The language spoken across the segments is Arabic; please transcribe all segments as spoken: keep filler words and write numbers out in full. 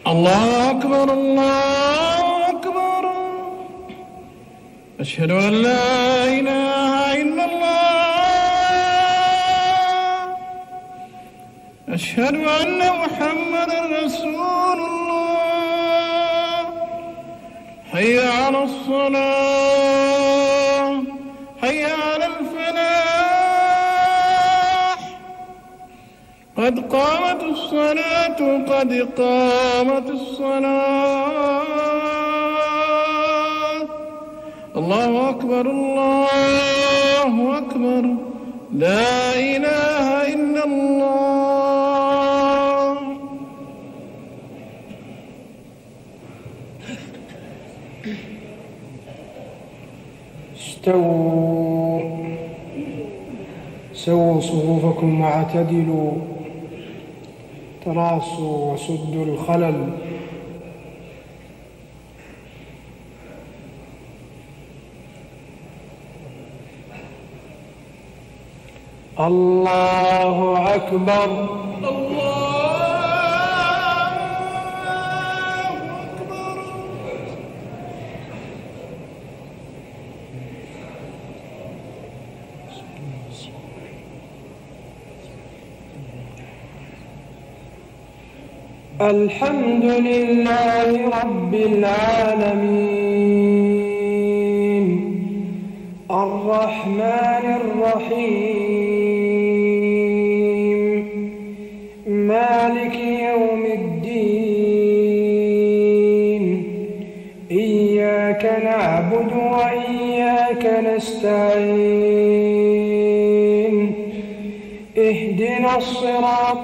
الله أكبر الله أكبر. أشهد أن لا إله إلا الله. أشهد أن محمدا رسول الله. حي على الصلاة حي على الفلاح. قد قامت الصلاة قد قامت الصلاة. الله أكبر الله أكبر. لا إله إلا الله. استووا سووا صفوفكم واعتدلوا تراصوا وسدوا الخلل. الله أكبر الحمد لله رب العالمين الرحمن الرحيم مالك يوم الدين إياك نعبد وإياك نستعين اهدنا الصراط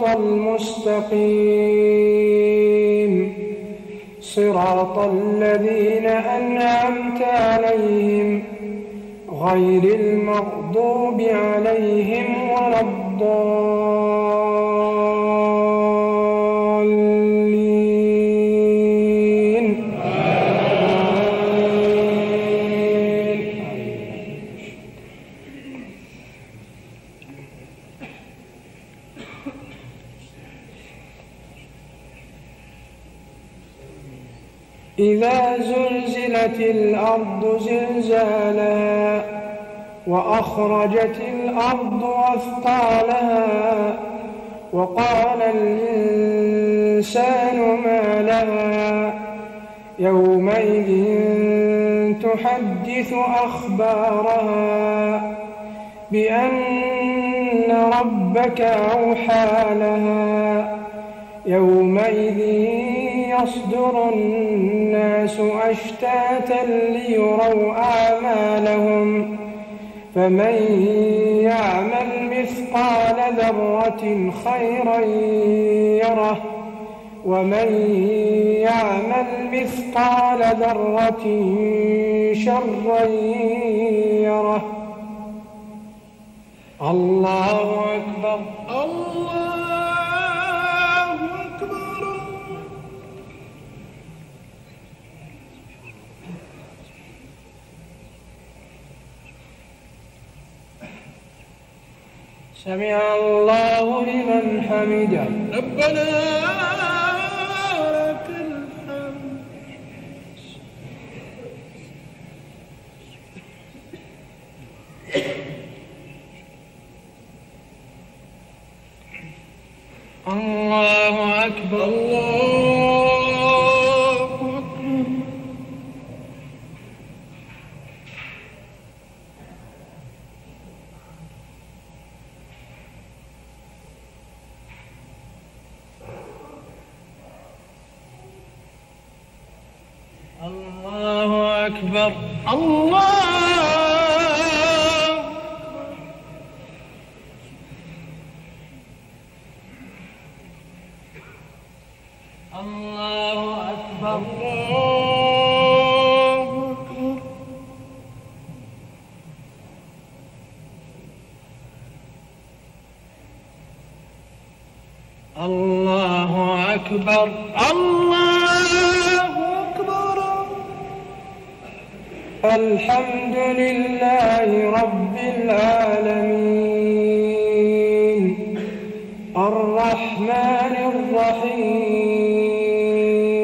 المستقيم صراط الذين أنعمت عليهم غير المغضوب عليهم ولا الضالين. إذا زلزلت الأرض زلزالها وأخرجت الأرض أثقالها وقال الإنسان ما لها يومئذ تحدث أخبارها بأن ربك أوحى لها يومئذ يصدر الناس أشتاتا ليروا أعمالهم فمن يعمل مثقال ذرة خيرا يره ومن يعمل مثقال ذرة شرا يره. الله أكبر الله أكبر. سمع الله لمن حمده. ربنا لك الحمد. الله أكبر الله أكبر. الله أكبر الله الله أكبر الله أكبر الله أكبر. الحمد لله رب العالمين الرحمن الرحيم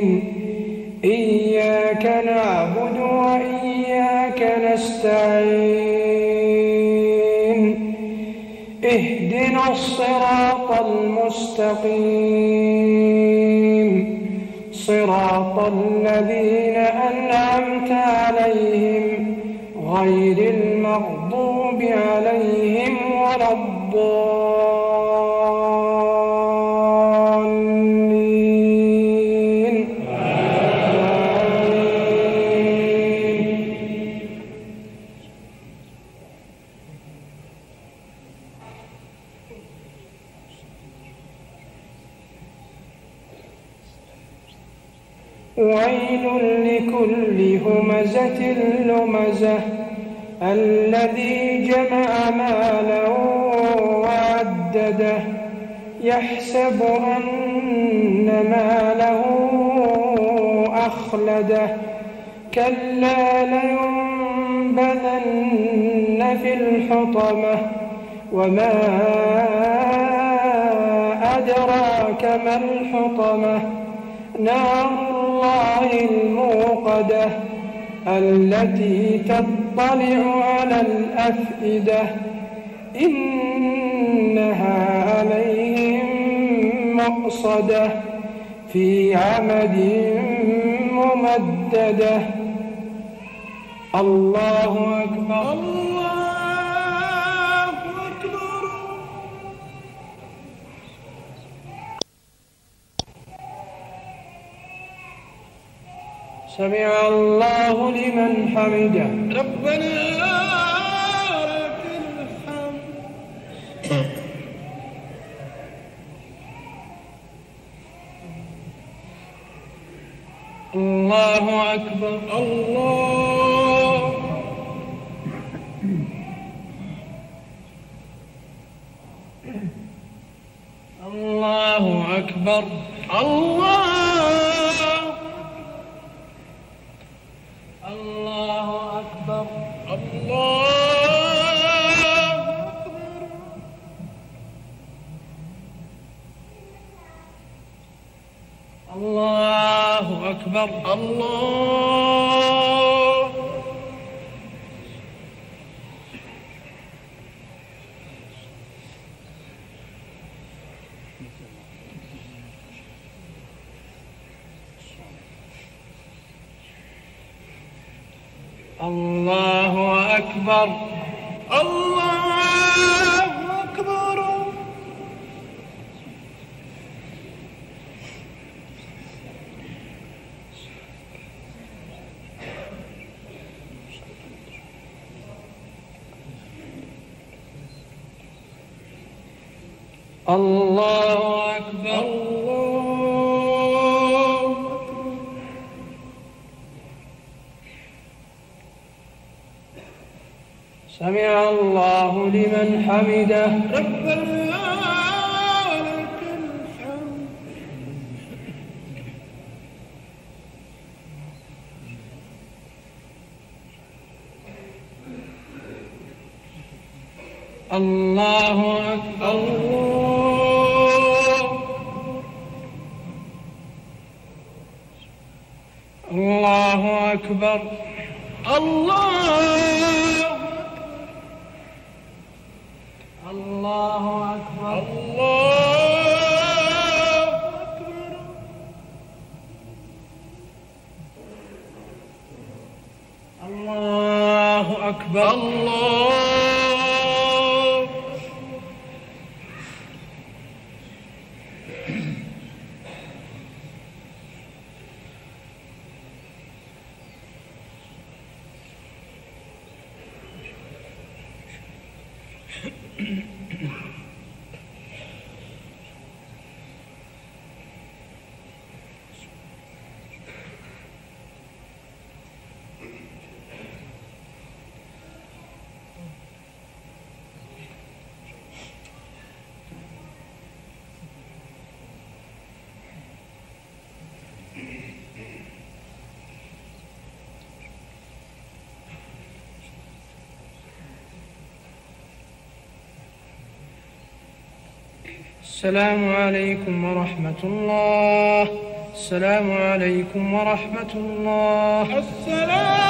إياك نعبد وإياك نستعين اهدنا الصراط المستقيم صراط الذين أنعمت عليهم غير المغضوب عليهم ولا الضالين آمين. ويل لكل همزة لمزة الذي جمع مالا وعدده يحسب أن ماله أخلده كلا لينبذن في الحطمة وما أدراك ما الحطمة نار الله الموقدة التي تطلع على الأفئدة إنها عليهم مؤصدة في عمد ممددة. الله أكبر. الله أكبر. سمع الله لمن حمده. ربنا لك الحمد. الله أكبر. الله الله أكبر. الله الله أكبر. الله الله أكبر. الله الله أكبر. الله أكبر. الله أكبر. الله سمع الله لمن حمده. ربنا لك الحمد. الله أكبر. الله أكبر. الله الله أكبر. الله الله أكبر. أكبر. الله السلام عليكم ورحمة الله. السلام عليكم ورحمة الله. السلام